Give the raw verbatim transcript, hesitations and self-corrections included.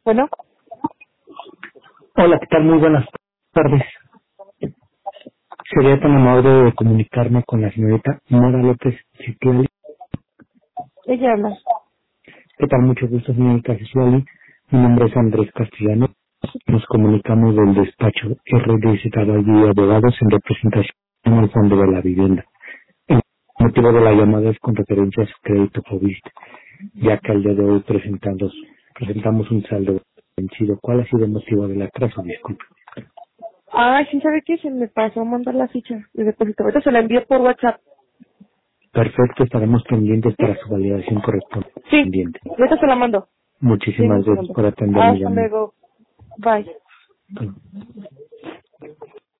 Bueno, Hola, ¿qué tal? Muy buenas tardes. Sería tan amable de comunicarme con la señorita Mora López Citlali. ella habla. ¿Qué tal? Mucho gusto, señorita Citlali. Mi nombre es Andrés Castellano. Nos comunicamos del despacho R D Z Valle Abogados en representación al Fondo de la Vivienda. El motivo de la llamada es con referencia a su crédito COVID, ya que al día de hoy presentamos, presentamos un saldo vencido. ¿Cuál ha sido el motivo del atraso? Disculpe. Ay, sí, ¿sabe qué? Se me pasó a mandar la ficha de depósito. Ahorita se la envié por WhatsApp. Perfecto, estaremos pendientes ¿Sí? para su validación Sí, correspondiente. ahorita se la mando. Sí, Muchísimas un gracias segundo. por atender mi Hasta llamada. luego. Bye.